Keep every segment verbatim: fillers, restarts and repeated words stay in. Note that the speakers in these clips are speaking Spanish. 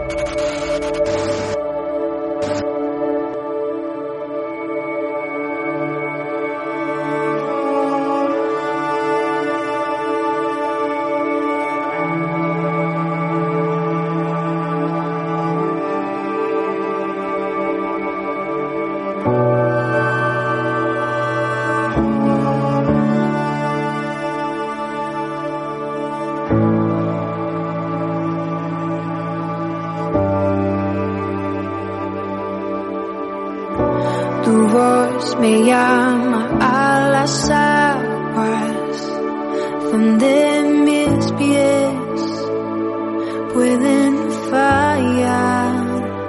Tu voz me llama a las aguas donde mis pies pueden fallar,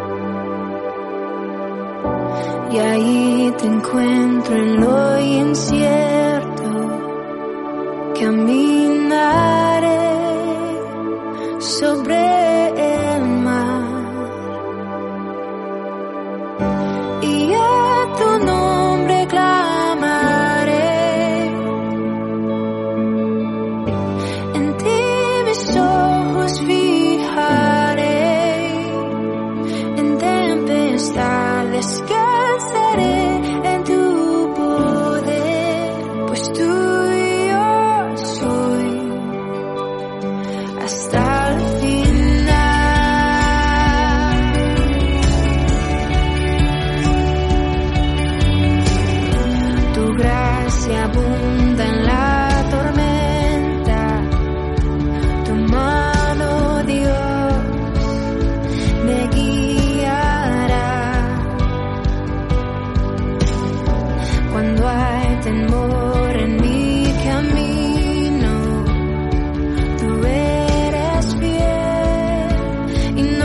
y ahí te encuentro en lo incierto. Caminaré sobre el mar y a tu nombre clamaré. En ti mis ojos fijaré. En tempestad descansaré en tu poder, pues tuyo soy hasta el final. Tu gracia abunda en la tormenta, tu mano, Dios, me guiará. Cuando hay temor en mi camino, tú eres fiel y no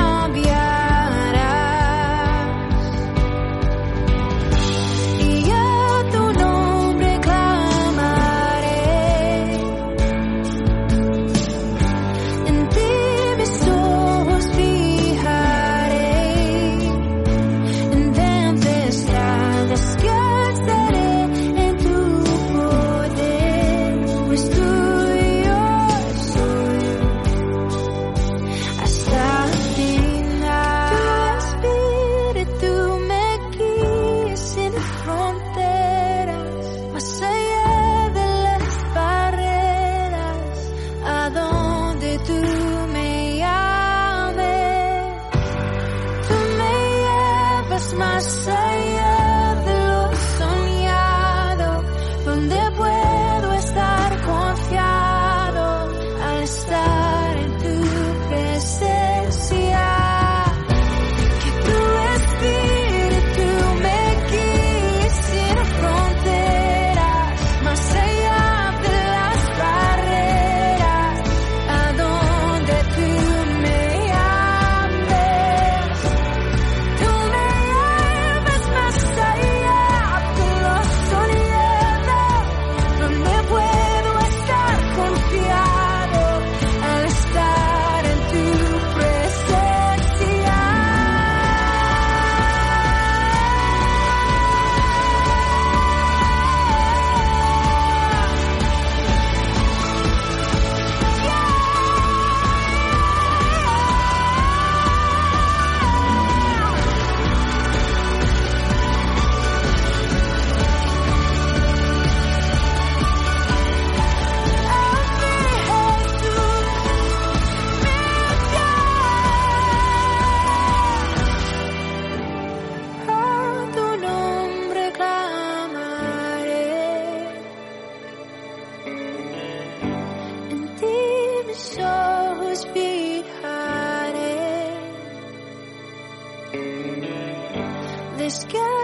cambiarás. Y a tu nombre clamaré. En ti mis ojos fijaré. En tempestad descansaré en tu poder, pues tuyo soy hasta el final. Tu espíritu me guía sin fronteras, más allá de las barreras, a donde tú me llames. Tú me llevas más allá de lo soñado, donde puedo estar confiado al estar en tu presencia. Que tu espíritu me guíe sin fronteras, más allá de las barreras, a donde tú me llames. Tú me llevas más allá de lo soñado, donde puedo estar confiado al estar en tu presencia. A tu nombre clamaré. En ti mis ojos fijaré. Descansa